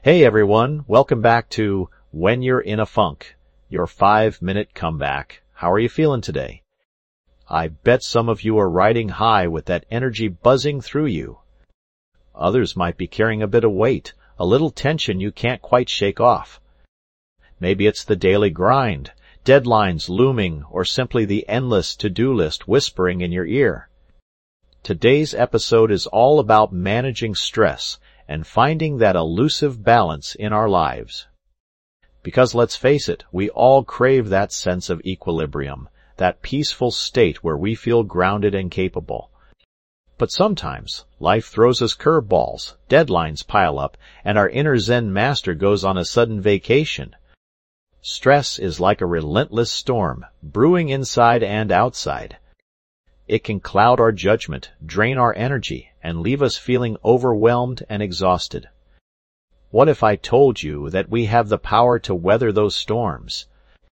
Hey everyone, welcome back to When You're in a Funk, your 5-minute comeback. How are you feeling today? I bet some of you are riding high with that energy buzzing through you. Others might be carrying a bit of weight, a little tension you can't quite shake off. Maybe it's the daily grind, deadlines looming, or simply the endless to-do list whispering in your ear. Today's episode is all about managing stress and finding that elusive balance in our lives. Because let's face it, we all crave that sense of equilibrium, that peaceful state where we feel grounded and capable. But sometimes, life throws us curveballs, deadlines pile up, and our inner Zen master goes on a sudden vacation. Stress is like a relentless storm, brewing inside and outside. It can cloud our judgment, drain our energy, and leave us feeling overwhelmed and exhausted. What if I told you that we have the power to weather those storms,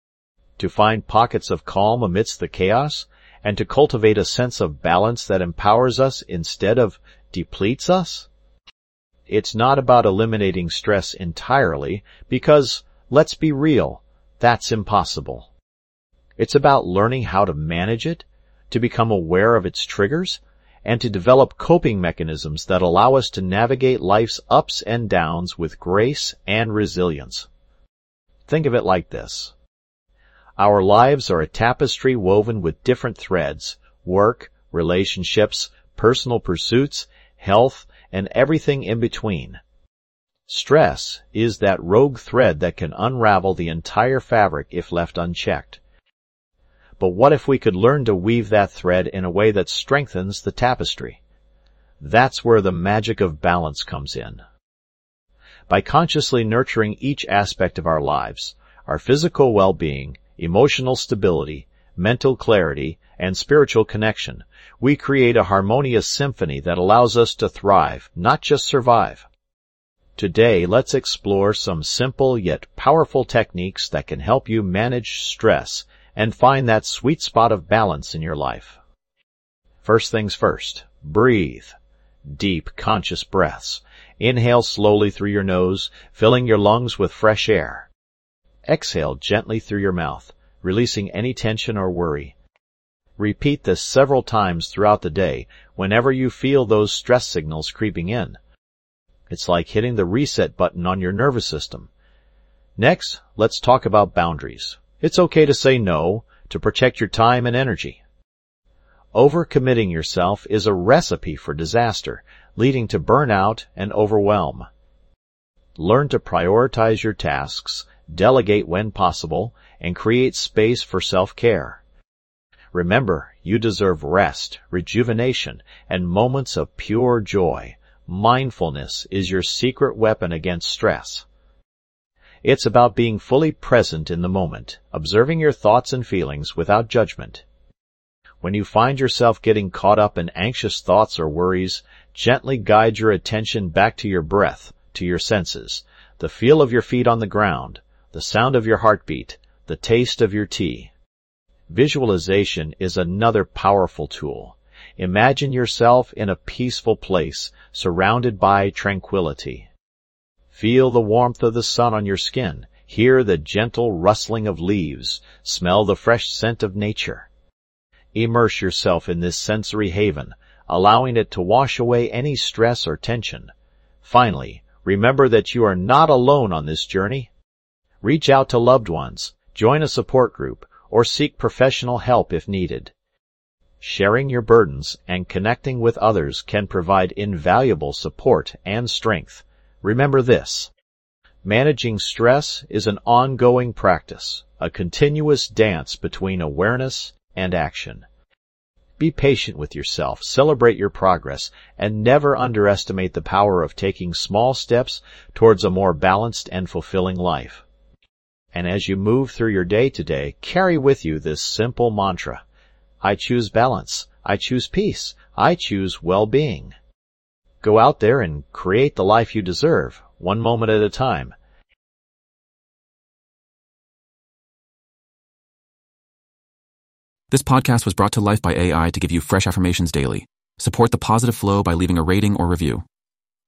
to find pockets of calm amidst the chaos, and to cultivate a sense of balance that empowers us instead of depletes us? It's not about eliminating stress entirely, because, let's be real, that's impossible. It's about learning how to manage it, to become aware of its triggers, and to develop coping mechanisms that allow us to navigate life's ups and downs with grace and resilience. Think of it like this. Our lives are a tapestry woven with different threads: work, relationships, personal pursuits, health, and everything in between. Stress is that rogue thread that can unravel the entire fabric if left unchecked. But what if we could learn to weave that thread in a way that strengthens the tapestry? That's where the magic of balance comes in. By consciously nurturing each aspect of our lives, our physical well-being, emotional stability, mental clarity, and spiritual connection, we create a harmonious symphony that allows us to thrive, not just survive. Today, let's explore some simple yet powerful techniques that can help you manage stress and find that sweet spot of balance in your life. First things first, breathe. Deep, conscious breaths. Inhale slowly through your nose, filling your lungs with fresh air. Exhale gently through your mouth, releasing any tension or worry. Repeat this several times throughout the day whenever you feel those stress signals creeping in. It's like hitting the reset button on your nervous system. Next, let's talk about boundaries. It's okay to say no, to protect your time and energy. Overcommitting yourself is a recipe for disaster, leading to burnout and overwhelm. Learn to prioritize your tasks, delegate when possible, and create space for self-care. Remember, you deserve rest, rejuvenation, and moments of pure joy. Mindfulness is your secret weapon against stress. It's about being fully present in the moment, observing your thoughts and feelings without judgment. When you find yourself getting caught up in anxious thoughts or worries, gently guide your attention back to your breath, to your senses, the feel of your feet on the ground, the sound of your heartbeat, the taste of your tea. Visualization is another powerful tool. Imagine yourself in a peaceful place, surrounded by tranquility. Feel the warmth of the sun on your skin, hear the gentle rustling of leaves, smell the fresh scent of nature. Immerse yourself in this sensory haven, allowing it to wash away any stress or tension. Finally, remember that you are not alone on this journey. Reach out to loved ones, join a support group, or seek professional help if needed. Sharing your burdens and connecting with others can provide invaluable support and strength. Remember this: managing stress is an ongoing practice, a continuous dance between awareness and action. Be patient with yourself, celebrate your progress, and never underestimate the power of taking small steps towards a more balanced and fulfilling life. And as you move through your day today, carry with you this simple mantra: I choose balance, I choose peace, I choose well-being. Go out there and create the life you deserve, one moment at a time. This podcast was brought to life by AI to give you fresh affirmations daily. Support the positive flow by leaving a rating or review.